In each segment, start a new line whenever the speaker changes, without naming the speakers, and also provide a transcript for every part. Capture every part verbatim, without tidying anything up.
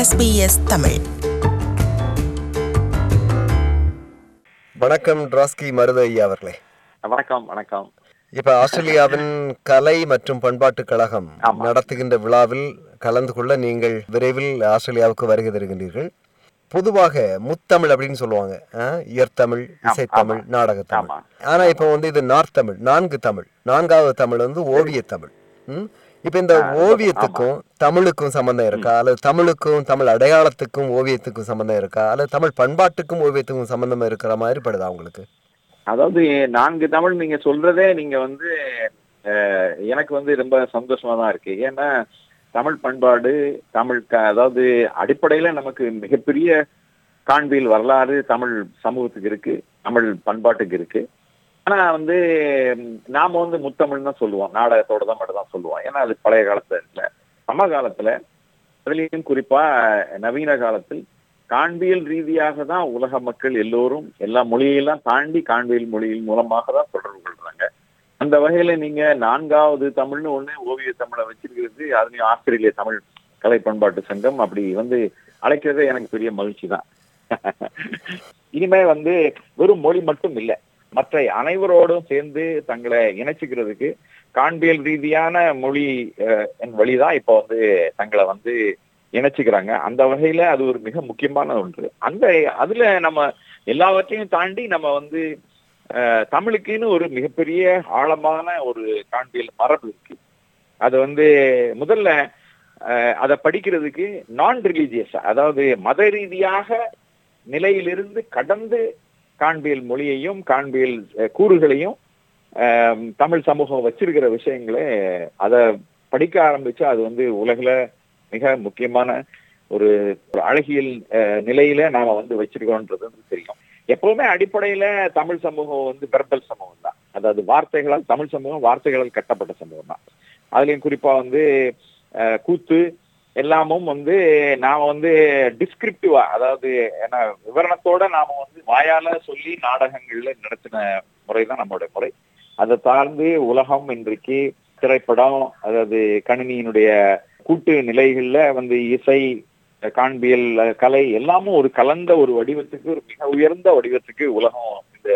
S B S Tamil.
வணக்கம் டிராஸ்கி மருது ஐயா அவர்களே.
வணக்கம். வணக்கம்.
இப்ப ஆஸ்திரேலியாவின் கலை மற்றும் பண்பாட்டு கழகம் நடத்துகின்ற விழாவில் கலந்து கொள்ள நீங்கள் விரைவில் ஆஸ்திரேலியாவுக்கு வருகை தருகின்றீர்கள். பொதுவாக முத்தமிழ் அப்படின்னு சொல்லுவாங்க, இயற்தமிழ், இசைத்தமிழ், நாடகத்தமிழ். ஆனா இப்ப வந்து இது நார்த் தமிழ், நான்கு தமிழ். நான்காவது தமிழ் வந்து ஓவிய தமிழ். இப்ப இந்த ஓவியத்துக்கும் தமிழுக்கும் சம்பந்தம் இருக்கா, அல்லது தமிழுக்கும் தமிழ் அடையாளத்துக்கும் ஓவியத்துக்கும் சம்பந்தம் இருக்கா, அல்லது தமிழ் பண்பாட்டுக்கும் ஓவியத்துக்கும் சம்பந்தம் இருக்கிற மாதிரி படுதா உங்களுக்கு?
அதாவது நான்கு தமிழ் நீங்க சொல்றதே நீங்க வந்து எனக்கு வந்து ரொம்ப சந்தோஷமா தான் இருக்கு. ஏன்னா தமிழ் பண்பாடு, தமிழ் அதாவது அடிப்படையில நமக்கு மிகப்பெரிய காண்பியல் வரலாறு தமிழ் சமூகத்துக்கு இருக்கு, தமிழ் பண்பாட்டுக்கு இருக்கு. ஆனா வந்து நாம வந்து முத்தமிழ் தான் சொல்லுவோம், நாடகத்தோட தான் மட்டும் தான் சொல்லுவோம். ஏன்னா அது பழைய காலத்துல இல்ல, சமகாலத்துல, அதுலயும் குறிப்பா நவீன காலத்தில் காண்பியல் ரீதியாக தான் உலக மக்கள் எல்லோரும் எல்லா மொழியெல்லாம் தாண்டி காண்பியல் மொழியின் மூலமாக தான் தொடர்பு கொள்றாங்க. அந்த வகையில நீங்க நான்காவது தமிழ்னு ஒண்ணு ஓவிய தமிழை வச்சிருக்கிறது, அதுலயும் ஆஸ்திரேலிய தமிழ் கலை பண்பாட்டு சங்கம் அப்படி வந்து அழைக்கிறதே எனக்கு பெரிய மகிழ்ச்சி தான். இனிமே வந்து வெறும் மொழி மட்டும் இல்லை, மற்ற அனைவரோடும் சேர்ந்து தங்களை இணைச்சிக்கிறதுக்கு காண்பியல் ரீதியான மொழி வழிதான் இப்ப வந்து தங்களை வந்து இணைச்சிக்கிறாங்க. அந்த வகையில அது ஒரு மிக முக்கியமான ஒன்று. அந்த அதுல நம்ம எல்லாவற்றையும் தாண்டி நம்ம வந்து அஹ் தமிழுக்குன்னு ஒரு மிகப்பெரிய ஆழமான ஒரு காண்பியல் மரபு இருக்கு. அது வந்து முதல்ல அஹ் அதை படிக்கிறதுக்கு நான் ரிலீஜியஸா, அதாவது மத ரீதியாக நிலையிலிருந்து கடந்து காண்பியல் மொழியையும் காண்பியல் கூறுகளையும் தமிழ் சமூகம் வச்சிருக்கிற விஷயங்களே அதை படிக்க ஆரம்பிச்சு அது வந்து உலகில மிக முக்கியமான ஒரு அழகியல் நிலையில நாம வந்து வச்சிருக்கோன்றது வந்து தெரியும். எப்பவுமே அடிப்படையில தமிழ் சமூகம் வந்து வெர்பல் சமூகம் தான், அதாவது வார்த்தைகளால், தமிழ் சமூகம் வார்த்தைகளால் கட்டப்பட்ட சமூகம் தான். அதுலயும் குறிப்பா வந்து கூத்து எல்லாமும் வந்து நாம வந்து டிஸ்கிரிப்டிவா, அதாவது ஏன்னா விவரணத்தோட நாம வந்து வாயால சொல்லி நாடகங்கள்ல நடத்தின முறைதான் நம்மளுடைய முறை. அதை சார்ந்து உலகம் இன்றைக்கு திரைப்படம், அதாவது கணினியினுடைய கூட்டு நிலைகள்ல வந்து இசை, காண்பியல், கலை எல்லாமும் ஒரு கலந்த ஒரு வடிவத்துக்கு, ஒரு மிக உயர்ந்த வடிவத்துக்கு உலகம் இந்த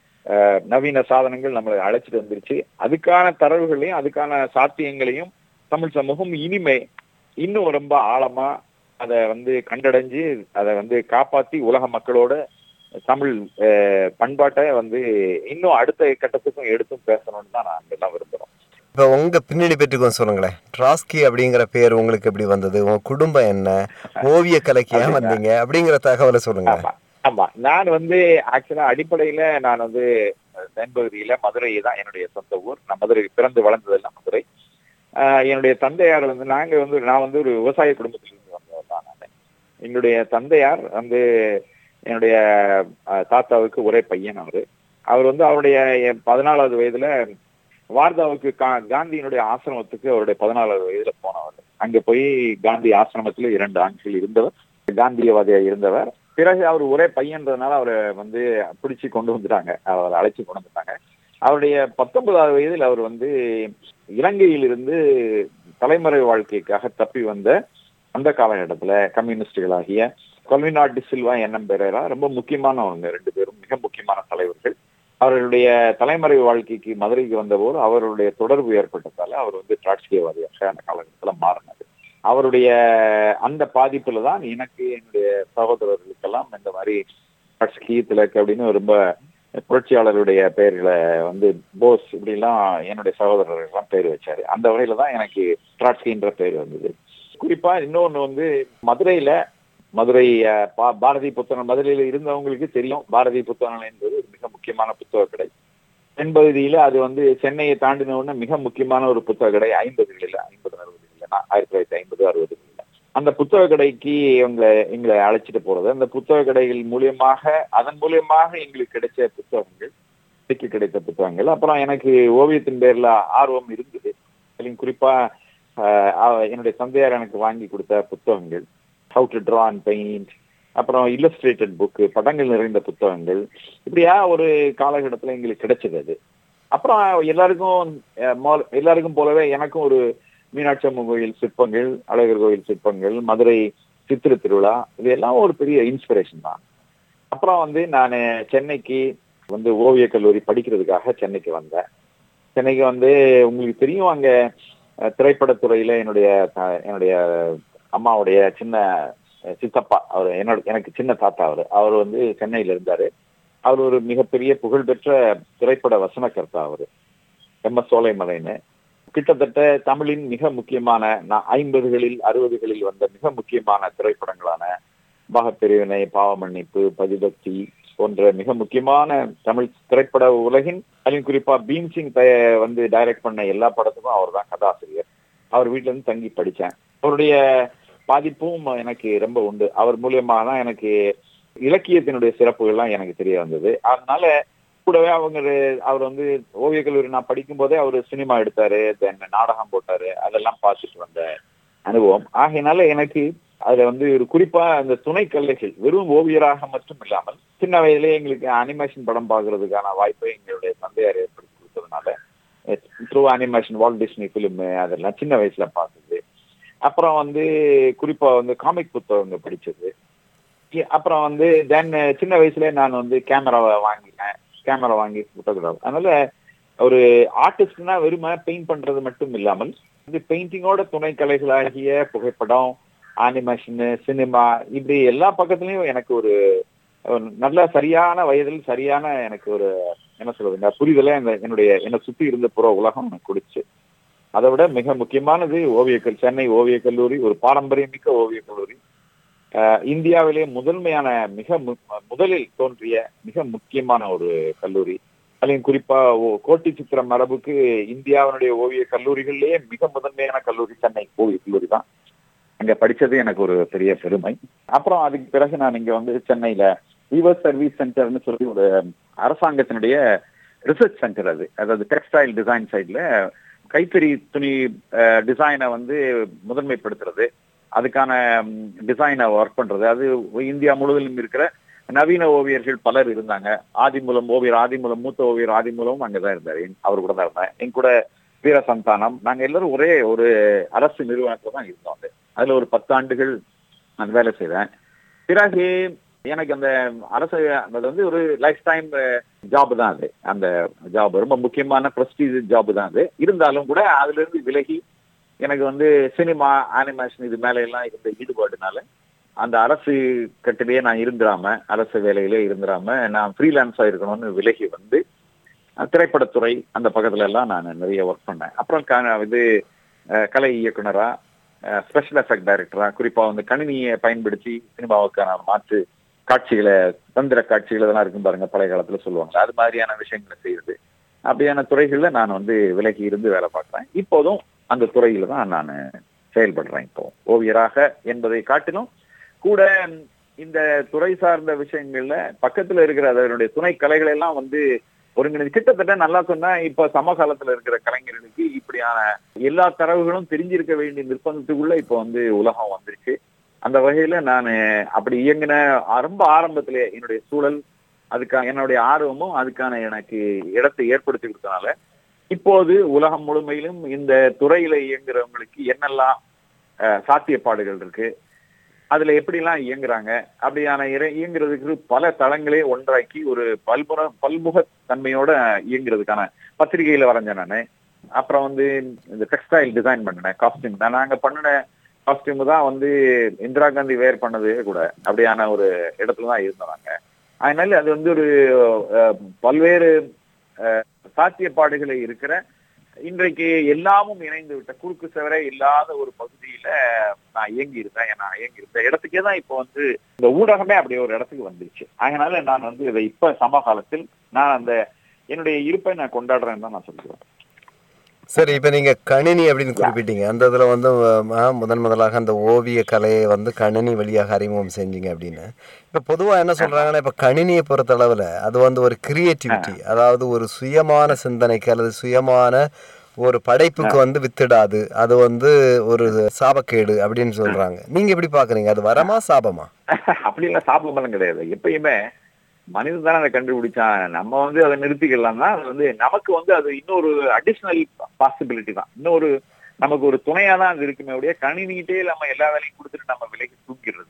நவீன சாதனங்கள் நம்மளை அழைச்சிட்டு வந்துருச்சு. அதுக்கான தரவுகளையும் அதுக்கான சாத்தியங்களையும் தமிழ் சமூகம் இனிமே இன்னும் ரொம்ப ஆழமா அதை வந்து கண்டடைஞ்சு அதை வந்து காப்பாத்தி உலக மக்களோட தமிழ் பண்பாட்டை வந்து இன்னும் அடுத்த கட்டத்துக்கும் எடுத்தும் பேசணும்னு தான் நான் எல்லாம் விரும்புறோம்.
இப்போ உங்க பின்னணி பற்றி கொஞ்சம் சொல்லுங்களேன். டிராஸ்கி அப்படிங்கிற பேர் உங்களுக்கு எப்படி வந்தது, உங்க குடும்பம் என்ன, ஓவிய கலைக்கு ஏன் வந்தீங்க அப்படிங்கிற தகவலை சொல்லுங்க.
ஆமா, நான் வந்து ஆக்சுவலா அடிப்படையில நான் வந்து தென்பகுதியில மதுரை தான் என்னுடைய சொந்த ஊர். நான் மதுரை பிறந்து வளர்ந்ததெல்லாம் மதுரை. என்னுடைய தந்தையார் வந்து நாங்க வந்து நான் வந்து ஒரு விவசாய குடும்பத்திலிருந்து வந்தவர் தான் நான். என்னுடைய தந்தையார் வந்து என்னுடைய தாத்தாவுக்கு ஒரே பையன். அவரு அவர் வந்து அவருடைய பதினாலாவது வயதுல வார்தாவுக்கு காந்தியினுடைய ஆசிரமத்துக்கு அவருடைய பதினாலாவது வயதுல போனவர். அங்க போய் காந்தி ஆசிரமத்துல இரண்டு ஆண்டுகள் இருந்தவர், காந்தியவாதியா இருந்தவர். பிறகு அவர் ஒரே பையன்றதுனால அவரை வந்து பிடிச்சு கொண்டு வந்துட்டாங்க, அவரை அழைச்சி கொண்டு வந்துட்டாங்க. அவருடைய பத்தொன்பதாவது வயதில் அவர் வந்து இலங்கையிலிருந்து தலைமறை வாழ்க்கைக்காக தப்பி வந்த அந்த காலகட்டத்துல கம்யூனிஸ்டுகளாகிய கொல்வினா டி சில்வா, என்எம் பெரேரா ரொம்ப முக்கியமானவங்க, ரெண்டு பேரும் மிக முக்கியமான தலைவர்கள். அவர்களுடைய தலைமறை வாழ்க்கைக்கு மதுரைக்கு வந்தபோது அவருடைய தொடர்பு ஏற்பட்டதால அவர் வந்து டிராட்ஸ்கியவாதியாக அந்த காலகட்டத்தில் மாறினார். அவருடைய அந்த பாதிப்புல தான் எனக்கு, என்னுடைய சகோதரர்களுக்கெல்லாம் இந்த மாதிரி டிராட்ஸ்கி, திலக் அப்படின்னு ரொம்ப புரட்சியாளருடைய பெயர்களை வந்து போஸ் இப்படிலாம் என்னுடைய சகோதரர்கள்லாம் பேர் வச்சாரு. அந்த வகையில தான் எனக்கு டிராட்ஸ்கின்ற பேர் வந்தது. குறிப்பா இன்னொன்னு வந்து மதுரையில மதுரை பாரதி புத்தகம், மதுரையில இருந்தவங்களுக்கு தெரியும், பாரதி புத்தகம் என்பது மிக முக்கியமான புத்தக கடை. தென்பகுதியில அது வந்து சென்னையை தாண்டின உடனே மிக முக்கியமான ஒரு புத்தக கடை ஐம்பதுகளில், ஐம்பது அறுபதுகளில், ஆயிரத்தி தொள்ளாயிரத்தி ஐம்பது அறுபதுகளில் அந்த புத்தக கடைக்கு எங்களை எங்களை அழைச்சிட்டு போறது. அந்த புத்தக கடைகள் மூலியமாக, அதன் மூலியமாக எங்களுக்கு கிடைச்ச புத்தகங்கள், கிடைத்த புத்தகங்கள். அப்புறம் எனக்கு ஓவியத்தின் பேர்ல ஆர்வம் இருந்தது. அதுலையும் குறிப்பா என்னுடைய தந்தையார் எனக்கு வாங்கி கொடுத்த புத்தகங்கள், how to draw and paint, அப்புறம் இல்லஸ்ட்ரேட்டட் புக்கு, படங்கள் நிறைந்த புத்தகங்கள், இப்படியா ஒரு காலகட்டத்தில் எங்களுக்கு கிடைச்சது அது. அப்புறம் எல்லாருக்கும் எல்லாருக்கும் போலவே எனக்கும் ஒரு மீனாட்சி அம்மன் கோயில் சிற்பங்கள், அழகர் கோயில் சிற்பங்கள், மதுரை சித்திரை திருவிழா, இது எல்லாம் ஒரு பெரிய இன்ஸ்பிரேஷன் தான். அப்புறம் வந்து நான் சென்னைக்கு வந்து ஓவிய கல்லூரி படிக்கிறதுக்காக சென்னைக்கு வந்தேன். சென்னைக்கு வந்து உங்களுக்கு தெரியும், அங்க திரைப்படத்துறையில என்னுடைய என்னுடைய அம்மாவுடைய சின்ன சித்தப்பா, அவர் என்னோட எனக்கு சின்ன தாத்தா, அவர் அவர் வந்து சென்னையில இருந்தாரு. அவர் ஒரு மிகப்பெரிய புகழ்பெற்ற திரைப்பட வசனகர்த்தா. அவரு எம் எஸ் சோலைமலைன்னு கிட்டத்தட்ட தமிழின் மிக முக்கியமான ஐம்பதுகளில் அறுபதுகளில் வந்த மிக முக்கியமான திரைப்படங்களான பாகப்பிரிவினை, பாவமன்னிப்பு, பதிபக்தி போன்ற மிக முக்கியமான தமிழ் திரைப்பட உலகின், அதிலும் குறிப்பா பீம்சிங் வந்து டைரக்ட் பண்ண எல்லா படத்துக்கும் அவர் தான் கதாசிரியர். அவர் வீட்டுல இருந்து தங்கி படிச்சேன். அவருடைய பாதிப்பும் எனக்கு ரொம்ப உண்டு. அவர் மூலியமா தான் எனக்கு இலக்கியத்தினுடைய சிறப்புகள்லாம் எனக்கு தெரிய வந்தது. அதனால கூடவே அவங்க அவர் வந்து ஓவிய கல்லூரி நான் படிக்கும் போதே அவர் சினிமா எடுத்தாரு, தென் நாடகம் போட்டாரு, அதெல்லாம் பார்த்துட்டு வந்த அனுபவம். ஆகையினால எனக்கு அதுல வந்து ஒரு குறிப்பா அந்த துணை கலைகள் வெறும் ஓவியராக மட்டும் இல்லாமல் சின்ன வயதிலே எங்களுக்கு அனிமேஷன் படம் பார்க்கறதுக்கான வாய்ப்பை எங்களுடைய தந்தையார் ஏற்படுத்தி கொடுத்ததுனால through animation, Walt Disney film அதெல்லாம் சின்ன வயசுல பார்த்தது. அப்புறம் வந்து குறிப்பா வந்து காமிக் புத்தகங்கள் படிச்சது. அப்புறம் வந்து தென் சின்ன வயசுல நான் வந்து கேமராவை வாங்கினேன், கேமரா வாங்கி போட்டோகிராஃப். அதனால ஒரு ஆர்டிஸ்ட்னா வெறுமை பெயிண்ட் பண்றது மட்டும் இல்லாமல் இந்த பெயிண்டிங்கோட துணை கலைகளாகிய புகைப்படம், அனிமேஷன், சினிமா, இப்படி எல்லா பக்கத்துலயும் எனக்கு ஒரு நல்ல சரியான வயதில் சரியான எனக்கு ஒரு என்ன சொல்றதுங்க புரிதலை என்னுடைய என்னை சுத்தி இருந்த புற உலகம் எனக்கு கொடுச்சு. அதை விட மிக முக்கியமானது ஓவியக்கல் சென்னை ஓவிய கல்லூரி ஒரு பாரம்பரியமிக்க ஓவிய கல்லூரி. இந்தியாவிலே முதன்மையான மிக முதலில் தோன்றிய மிக முக்கியமான ஒரு கல்லூரி. அதுலயும் குறிப்பா கோட்டி சித்திர மரபுக்கு இந்தியாவினுடைய ஓவிய கல்லூரிகளிலேயே மிக முதன்மையான கல்லூரி சென்னை ஓவிய கல்லூரி தான். அங்க படிச்சது எனக்கு ஒரு பெரிய பெருமை. அப்புறம் அதுக்கு பிறகு நான் இங்க வந்து சென்னையில வீவர்ஸ் சர்வீஸ் சென்டர்னு சொல்லி ஒரு அரசாங்கத்தினுடைய ரிசர்ச் சென்டர், அது அதாவது டெக்ஸ்டைல் டிசைன் சைட்ல கைத்தறி துணி டிசைனை வந்து முதன்மைப்படுத்துறது, அதுக்கான டிசைனை ஒர்க் பண்றது. அது இந்தியா முழுவதிலும் இருக்கிற நவீன ஓவியர்கள் பலர் இருந்தாங்க. ஆதிமூலம் ஓவியர் ஆதிமூலம் மூத்த ஓவியர் ஆதிமூலம் அங்கதான் இருந்தாரு, அவர் கூட தான் இருந்தேன். என் கூட வீர சந்தானம், நாங்க எல்லாரும் ஒரே ஒரு அரசு நிறுவனத்துல தான் இருந்தோம். அதுல ஒரு பத்து ஆண்டுகள் நான் வேலை செய்தேன். பிறகு எனக்கு அந்த அரசு அது வந்து ஒரு லைஃப் டைம் ஜாப் தான். அது அந்த ஜாப் ரொம்ப முக்கியமான பிரஸ்டீஜ் ஜாப் தான். அது இருந்தாலும் கூட அதுல இருந்து விலகி எனக்கு வந்து சினிமா, அனிமேஷன் இது மேல எல்லாம் இருந்த ஈடுபாடுனால அந்த அரசு கட்டிலேயே நான் இருந்துடாம, அரசு வேலையிலே இருந்துடாம நான் ஃப்ரீலான்ஸா இருக்கணும்னு விலகி வந்து திரைப்படத்துறை அந்த பக்கத்துல எல்லாம் நான் நிறைய ஒர்க் பண்ணேன். அப்புறம் இது கலை இயக்குனரா, ஸ்பெஷல் எஃபெக்ட் டைரக்டரா, குறிப்பா வந்து கணினியை பயன்படுத்தி சினிமாவுக்கான மாற்று காட்சிகளை, தந்திர காட்சிகள் இதெல்லாம் இருக்கும் பாருங்க, பழைய காலத்துல சொல்லுவாங்க, அது மாதிரியான விஷயங்களை செய்யறது, அப்படியான துறைகள்ல நான் வந்து விலகி இருந்து வேலை பார்க்குறேன். இப்போதும் அந்த துறையில தான் நான் செயல்படுறேன். இப்போ ஓவியராக என்பதை காட்டிலும் கூட இந்த துறை சார்ந்த விஷயங்கள்ல பக்கத்துல இருக்கிற அதனுடைய துணை கலைகளை எல்லாம் வந்து ஒருங்கிணைந்து கிட்டத்தட்ட நல்லா சொன்னா இப்ப சமகாலத்துல இருக்கிற கலைஞர்களுக்கு இப்படியான எல்லா தரவுகளும் தெரிஞ்சிருக்க வேண்டிய நிர்பந்தத்துக்குள்ள இப்ப வந்து உலகம் வந்துருச்சு. அந்த வகையில நான் அப்படி இயங்கின ரொம்ப ஆரம்பத்திலே என்னுடைய சூழல், அதுக்கான என்னுடைய ஆர்வமும் அதுக்கான எனக்கு இடத்தை ஏற்படுத்தி கொடுத்தனால இப்போது உலகம் முழுமையிலும் இந்த துறையில இயங்குறவங்களுக்கு என்னெல்லாம் சாத்தியப்பாடுகள் இருக்கு, அதுல எப்படிலாம் இயங்குறாங்க, அப்படியான இயங்குறதுக்கு பல தளங்களே ஒன்றாக்கி ஒரு பல்முற பல்முக தன்மையோட இயங்குறதுக்கான பத்திரிகையில வரைஞ்சேன் நானு. அப்புறம் வந்து இந்த டெக்ஸ்டைல் டிசைன் பண்ணினேன், காஸ்டியூம் தான் நாங்க பண்ணின காஸ்டியூம் தான் வந்து இந்திரா காந்தி வேர் பண்ணது கூட, அப்படியான ஒரு இடத்துலதான் இருந்தாங்க. அதனால அது வந்து ஒரு பல்வேறு சாத்தியப்பாடுகளை இருக்கிற, இன்றைக்கு எல்லாமும் இணைந்து விட்ட குறுக்கு செவரே இல்லாத ஒரு பகுதியில நான் இயங்கி இருந்தேன். நான் இயங்கி இருந்த இடத்துக்கே தான் இப்ப வந்து இந்த ஊடகமே அப்படி ஒரு இடத்துக்கு வந்துருச்சு. அதனால நான் வந்து இதை இப்ப சமகாலத்தில் நான் அந்த என்னுடைய இருப்பை நான் கொண்டாடுறேன்னு தான் நான் சொல்லுவேன்.
சரி, இப்ப நீங்க கணினி அப்படின்னு குறிப்பிட்டீங்க. அந்த இதுல வந்து முதன் முதலாக அந்த ஓவிய கலையை வந்து கணினி வழியாக அறிமுகம் செஞ்சீங்க அப்படின்னு. இப்ப பொதுவா என்ன சொல்றாங்கன்னா, இப்ப கணினியை பொறுத்த அளவுல அது வந்து ஒரு கிரியேட்டிவிட்டி, அதாவது ஒரு சுயமான சிந்தனைக்கு அல்லது சுயமான ஒரு படைப்புக்கு வந்து வித்துடாது, அது வந்து ஒரு சாபக்கேடு அப்படின்னு சொல்றாங்க. நீங்க எப்படி பாக்குறீங்க? அது வரமா சாபமா?
அப்படி எல்லாம் சாபமெல்லாம் கிடையாது. எப்பயுமே மனிதன் தானே அதை கண்டுபிடிச்சான், நம்ம வந்து அதை நிறுத்திக்கலாம் தான். அது வந்து நமக்கு வந்து அது இன்னொரு அடிஷனல் பாசிபிலிட்டி தான், இன்னொரு நமக்கு ஒரு துணையா தான் அது இருக்குமே உடைய கணினிகிட்டே நம்ம எல்லா வேலையும் கொடுத்துட்டு நம்ம விலைக்கு தூக்கிடுறது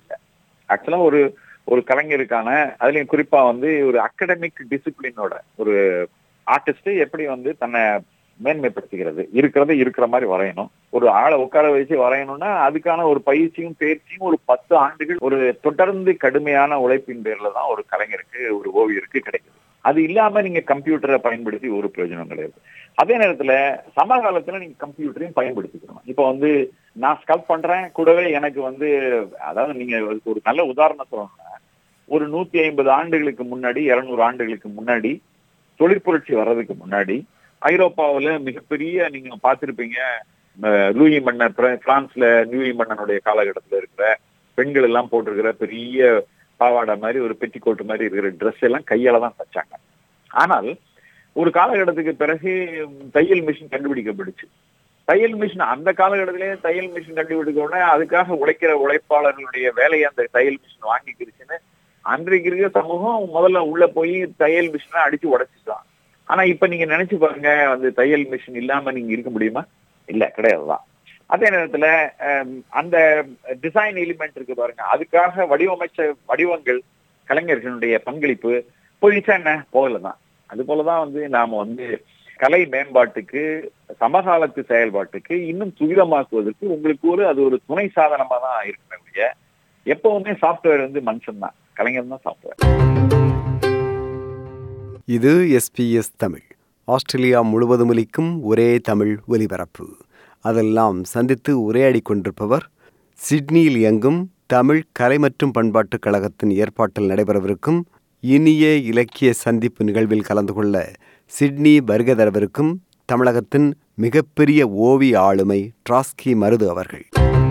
ஆக்சுவலா ஒரு ஒரு கலைஞருக்கான அதுலயும் குறிப்பா வந்து ஒரு அகடமிக் டிசிப்ளினோட ஒரு ஆர்டிஸ்ட் எப்படி வந்து தன்னை மேன்மைப்படுத்திக்கிறது, இருக்கிறத இருக்கிற மாதிரி வரையணும். ஒரு ஆளை உட்கார வச்சு வரையணும்னா அதுக்கான ஒரு பயிற்சியும் தேர்ச்சியும் ஒரு பத்து ஆண்டுகள் ஒரு தொடர்ந்து கடுமையான உழைப்பின் பேர்ல தான் ஒரு கலைஞருக்கு ஒரு ஓவியருக்கு கிடைக்குது. அது இல்லாம நீங்க கம்ப்யூட்டரை பயன்படுத்தி ஒரு பிரயோஜனம் கிடையாது. அதே நேரத்துல சமகாலத்துல நீங்க கம்ப்யூட்டரையும் பயன்படுத்திக்கணும். இப்ப வந்து நான் ஸ்கல்ப் பண்றேன், கூடவே எனக்கு வந்து அதாவது நீங்க ஒரு நல்ல உதாரணம் சொல்லணும்னா ஒரு நூத்தி ஐம்பது ஆண்டுகளுக்கு முன்னாடி இருநூறு ஆண்டுகளுக்கு முன்னாடி தொழிற்புரட்சி வர்றதுக்கு முன்னாடி ஐரோப்பாவில மிகப்பெரிய நீங்க பார்த்திருப்பீங்க லூயி மன்னர் பிரான்ஸ்ல லூயி மன்னனுடைய காலகட்டத்தில் இருக்கிற பெண்கள் எல்லாம் போட்டிருக்கிற பெரிய பாவாடை மாதிரி ஒரு பெட்டிக்கோட்டு மாதிரி இருக்கிற ட்ரெஸ் எல்லாம் கையால தான் தச்சாங்க. ஆனால் ஒரு காலகட்டத்துக்கு பிறகு தையல் மிஷின் கண்டுபிடிக்கப்படுச்சு. தையல் மிஷின் அந்த காலகட்டத்திலேயே தையல் மிஷின் கண்டுபிடிக்க உடனே அதுக்காக உழைக்கிற உழைப்பாளர்களுடைய வேலையை அந்த தையல் மிஷின் வாங்கிக்கிருச்சுன்னு அன்றைக்கு இருக்கிற சமூகம் முதல்ல உள்ள போய் தையல் மிஷினை அடிச்சு உடைச்சிட்டான். ஆனா இப்ப நீங்க நினைச்சு பாருங்க, அந்த தையல் மிஷின் இல்லாம நீங்க இருக்க முடியுமா? இல்ல, கிடையாதுதான். அதே நேரத்துல அந்த டிசைன் எலிமெண்ட் இருக்கு பாருங்க, அதுக்காக வடிவமைச்ச வடிவங்கள் கலைஞர்களுடைய பங்களிப்பு போயிடுச்சா என்ன? போகலதான். அது போலதான் வந்து நாம வந்து கலை மேம்பாட்டுக்கு சமகாலத்து செயல்பாட்டுக்கு இன்னும் துரிதமாக்குவதற்கு உங்களுக்கு ஒரு அது ஒரு துணை சாதனமா தான் இருக்கக்கூடிய எப்பவுமே சாப்ட்வேர் வந்து மனுஷன் தான், கலைஞர் தான் சாப்ட்வேர்.
இது எஸ்பிஎஸ் தமிழ், ஆஸ்திரேலியா முழுவதும் ஒலிக்கும் ஒரே தமிழ் ஒலிபரப்பு. அதெல்லாம் சந்தித்து உரையாடி கொண்டிருப்பவர் சிட்னியில் இயங்கும் தமிழ் கலை மற்றும் பண்பாட்டுக் கழகத்தின் ஏற்பாட்டில் நடைபெறவிருக்கும் இனிய இலக்கிய சந்திப்பு நிகழ்வில் கலந்து கொள்ள சிட்னி வருகை தரவிருக்கும் தமிழகத்தின் மிகப்பெரிய ஓவிய ஆளுமை ட்ராஸ்கி மருது அவர்கள்.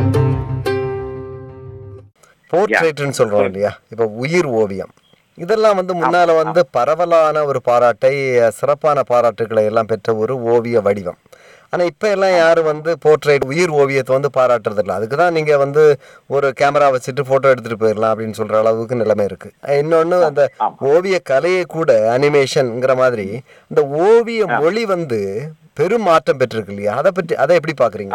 போர்ட்ரேட்னு சொல்றோம் இல்லையா, இப்ப உயிர் ஓவியம், இதெல்லாம் வந்து முன்னால வந்து பரவலான ஒரு பாராட்டை, சிறப்பான பாராட்டுகளை எல்லாம் பெற்ற ஒரு ஓவிய வடிவம். ஆனா இப்ப எல்லாம் யாரும் வந்து போர்ட்ரேட் உயிர் ஓவியத்தை வந்து பாராட்டுறது இல்லை. அதுக்குதான் நீங்க வந்து ஒரு கேமரா வச்சுட்டு போட்டோ எடுத்துட்டு போயிடலாம் அப்படின்னு சொல்ற அளவுக்கு நிலைமை இருக்கு. இன்னொன்னு அந்த ஓவிய கலையை கூட அனிமேஷன்ங்கிற மாதிரி இந்த ஓவிய மொழி வந்து பெரும் மாற்றம் பெற்றிருக்கு இல்லையா, அதை பற்றி அதை எப்படி பாக்குறீங்க?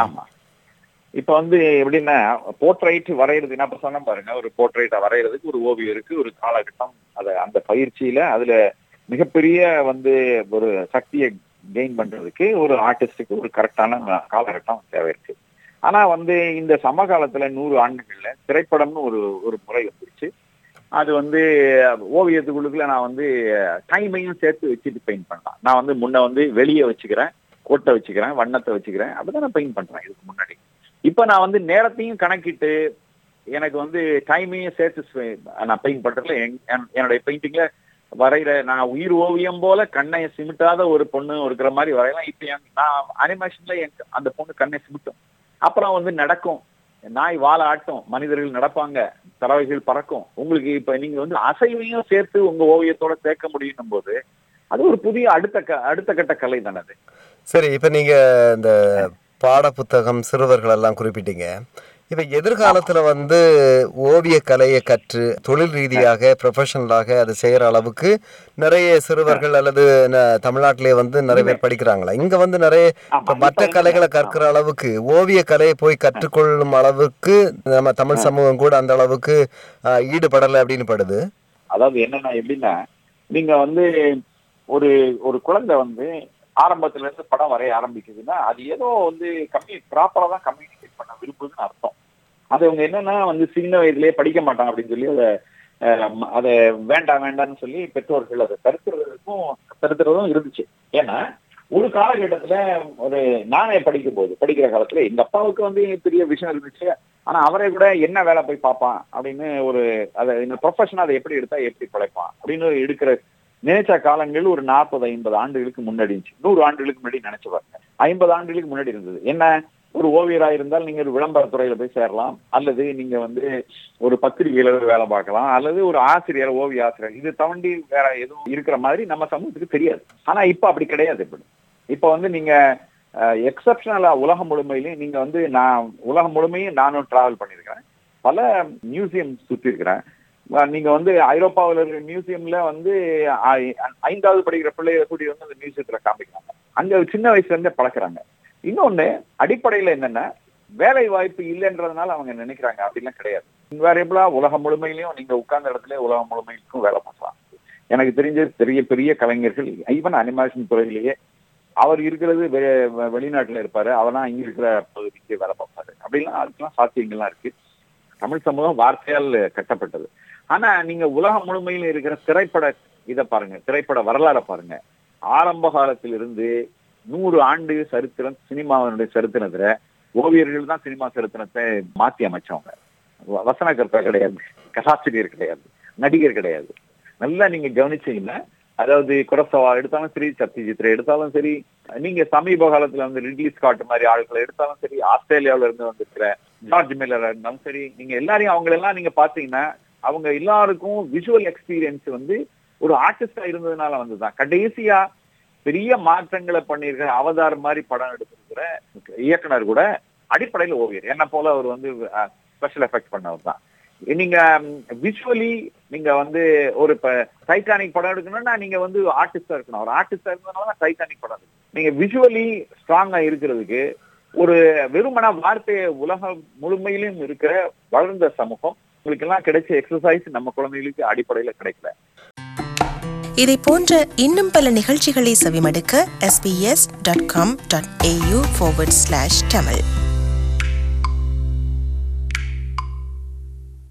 இப்ப வந்து எப்படின்னா போர்ட்ரைட் வரைகிறது, என்ன சொன்ன பாருங்க, ஒரு போர்ட்ரைட்டை வரைகிறதுக்கு ஒரு ஓவியம் இருக்கு, ஒரு காலகட்டம், அத அந்த பயிற்சியில அதுல மிகப்பெரிய வந்து ஒரு சக்தியை கெயின் பண்றதுக்கு ஒரு ஆர்டிஸ்டுக்கு ஒரு கரெக்டான காலகட்டம் தேவை இருக்கு. ஆனா வந்து இந்த சமகாலத்துல நூறு ஆண்டுகள்ல திரைப்படம்னு ஒரு ஒரு முறை வந்துருச்சு. அது வந்து ஓவியத்துக்குள்ளுக்குள்ள நான் வந்து டைமையும் சேர்த்து வச்சுட்டு பெயிண்ட் பண்ணலாம். நான் வந்து முன்ன வந்து வெளியே வச்சுக்கிறேன், கோட்டை வச்சுக்கிறேன், வண்ணத்தை வச்சுக்கிறேன், அப்படிதான் நான் பெயிண்ட் பண்றேன் இதுக்கு முன்னாடி. இப்ப நான் வந்து நேரத்தையும் கணக்கிட்டு எனக்கு வந்து டைமையும் சேர்த்து நான் பெயிண்ட் பண்றதுல என்னுடைய பெயிண்டிங்ல வரைகிற நான் உயிர் ஓவியம் போல கண்ணை சிமிட்டாத ஒரு பொண்ணு இருக்கிற மாதிரி வரையலாம். இப்ப நான் அனிமேஷன்ல அந்த பொண்ணு கண்ணை சிமிட்டும், அப்புறம் வந்து நடக்கும், நாய் வாழ ஆட்டும், மனிதர்கள் நடப்பாங்க, பறவைகள் பறக்கும். உங்களுக்கு இப்ப நீங்க வந்து அசைவையும் சேர்த்து உங்க ஓவியத்தோட சேர்க்க முடியும் போது அது ஒரு புதிய அடுத்த அடுத்த கட்ட கலை தானே அது.
சரி, இப்ப நீங்க இந்த பாட புத்தகம் சிறுவர்கள் எல்லாம் குறிப்பிட்டீங்க. இப்ப எதிர்காலத்துல வந்து ஓவிய கலையை கற்று தொழில் ரீதியாக ப்ரொஃபஷனலாக அது செய்யற அளவுக்கு நிறைய சிறுவர்கள் அல்லது தமிழ்நாட்டிலே வந்து நிறைய பேர் படிக்கிறாங்களா? இங்க வந்து நிறைய மற்ற கலைகளை கற்கிற அளவுக்கு ஓவிய கலையை போய் கற்றுக்கொள்ளும் அளவுக்கு நம்ம தமிழ் சமூகம் கூட அந்த அளவுக்கு ஈடுபடலை அப்படின்னு படுது.
அதாவது என்னன்னா எப்படின்னா, நீங்க வந்து ஒரு ஒரு குழந்தை வந்து ஆரம்பத்துல இருந்து படம் வரைய ஆரம்பிக்குதுன்னா அது ஏதோ வந்து கம்மி ப்ராப்பரா தான் கம்யூனிகேட் பண்ண விரும்புதுன்னு அர்த்தம். அது அவங்க என்னன்னா வந்து சின்ன வயதிலேயே படிக்க மாட்டாங்க அப்படின்னு சொல்லி அதை அதை வேண்டாம் வேண்டாம்னு சொல்லி பெற்றோர்கள் அதை தடுக்கிறதுக்கும் தடுக்கிறதும் இருந்துச்சு. ஏன்னா ஒரு காலகட்டத்துல ஒரு நானே படிக்கும் போது படிக்கிற காலத்துல எங்க அப்பாவுக்கு வந்து பெரிய விஷயம் இருந்துச்சு. ஆனா அவரை கூட என்ன வேலை போய் பார்ப்பான் அப்படின்னு ஒரு அதை இந்த ப்ரொஃபஷன் அதை எப்படி எடுத்தா எப்படி படைப்பான் அப்படின்னு எடுக்கிற நினைச்ச காலங்கள் ஒரு நாற்பது ஐம்பது ஆண்டுகளுக்கு முன்னாடி இருந்துச்சு. நூறு ஆண்டுகளுக்கு முன்னாடி நினைச்சு பாருங்க, ஐம்பது ஆண்டுகளுக்கு முன்னாடி இருந்தது. என்ன, ஒரு ஓவியரா இருந்தால் நீங்க ஒரு விளம்பரத்துறையில போய் சேரலாம், அல்லது நீங்க வந்து ஒரு பத்திரிகையில வேலை பார்க்கலாம், அல்லது ஒரு ஆசிரியர், ஓவிய ஆசிரியர், இது தாண்டி வேற எதுவும் இருக்கிற மாதிரி நம்ம சமூகத்துக்கு தெரியாது. ஆனா இப்ப அப்படி கிடையாது. இப்படி இப்ப வந்து நீங்க எக்ஸப்ஷனலா உலகம் முழுமையிலையும் நீங்க வந்து நான் உலகம் முழுமையும் நானும் டிராவல் பண்ணியிருக்கிறேன், பல மியூசியம் சுத்தி இருக்கிறேன். நீங்க வந்து ஐரோப்பாவில் இருக்கிற மியூசியம்ல வந்து ஐந்தாவது படிக்கிற பிள்ளைய கூட்டி வந்து அந்த மியூசியத்துல காமிக்கிறாங்க. அங்க சின்ன வயசுல இருந்தே பழக்கிறாங்க. இன்னொன்னு அடிப்படையில என்னன்னா வேலை வாய்ப்பு இல்லைன்றதுனால அவங்க நினைக்கிறாங்க, அப்படிலாம் கிடையாது. இன்வேரியபிளா உலகம் முழுமையிலையும் நீங்க உட்கார்ந்த இடத்துல உலகம் முழுமைக்கும் வேலை பார்க்கலாம். எனக்கு தெரிஞ்ச பெரிய பெரிய கலைஞர்கள் ஈவன் அனிமேஷன் துறையிலேயே அவர் இருக்கிறது வெளிநாட்டுல இருப்பாரு, அவர்தான் இங்க இருக்கிற பகுதிக்கு வேலை பார்ப்பாரு. அப்படிலாம் அதுக்கெல்லாம் சாத்தியங்கள்லாம் இருக்கு. தமிழ் சமூகம் வார்த்தையால் கட்டப்பட்டது. ஆனா நீங்க உலகம் முழுமையில் இருக்கிற திரைப்பட இதை பாருங்க, திரைப்பட வரலாறை பாருங்க. ஆரம்ப காலத்தில் இருந்து நூறு ஆண்டு சரித்திரம் சினிமாவினுடைய சரித்திரத்துல ஓவியர்கள் தான் சினிமா சரித்திரத்தை மாற்றி அமைச்சவங்க. வசனகர்த்தா கிடையாது, கதாசிரியர் கிடையாது, நடிகர் கிடையாது. நல்லா நீங்க கவனிச்சீங்கன்னா, அதாவது குரசவா எடுத்தாலும் சரி, சத்யஜித்ரே எடுத்தாலும் சரி, நீங்க சமீப காலத்துல வந்து ரிட்லி ஸ்காட் மாதிரி ஆட்களை எடுத்தாலும் சரி, ஆஸ்திரேலியாவில இருந்து வந்திருக்கிற ஜார்ஜ் மில்லர் இருந்தாலும் சரி, நீங்க எல்லாரையும் அவங்களெல்லாம் நீங்க பாத்தீங்கன்னா அவங்க எல்லாருக்கும் விஷுவல் எக்ஸ்பீரியன்ஸ் வந்து ஒரு ஆர்டிஸ்டா இருந்ததுனால வந்துதான். கடைசியா பெரிய மாற்றங்களை பண்ணிருக்கிற அவதார் மாதிரி படம் எடுத்திருக்கிற இயக்குனர் கூட அடிப்படையில் ஓவியர். என்ன போல அவர் வந்து ஸ்பெஷல் எஃபெக்ட் பண்ணவர் தான். நீங்க விஷுவலி நீங்க வந்து ஒரு இப்ப டைட்டானிக் படம் எடுக்கணும்னா நீங்க வந்து ஆர்டிஸ்டா இருக்கணும். ஒரு ஆர்டிஸ்டா இருந்ததுனாலதான் டைட்டானிக் படம் இருக்கு. நீங்க விஷுவலி ஸ்ட்ராங்கா இருக்கிறதுக்கு ஒரு வெறுமன வார்த்தையை உலகம் முழுமையிலும் இருக்கிற வளர்ந்த சமூகம் உங்களுக்கு எல்லாம் கிடைச்ச எக்ஸசைஸ் நம்ம குழந்தைகளுக்கு அடிப்படையில கிடைக்கல.
இதை போன்ற இன்னும் பல நிகழ்ச்சிகளை செவிமடுக்க S B S dot com dot A U forward slash Tamil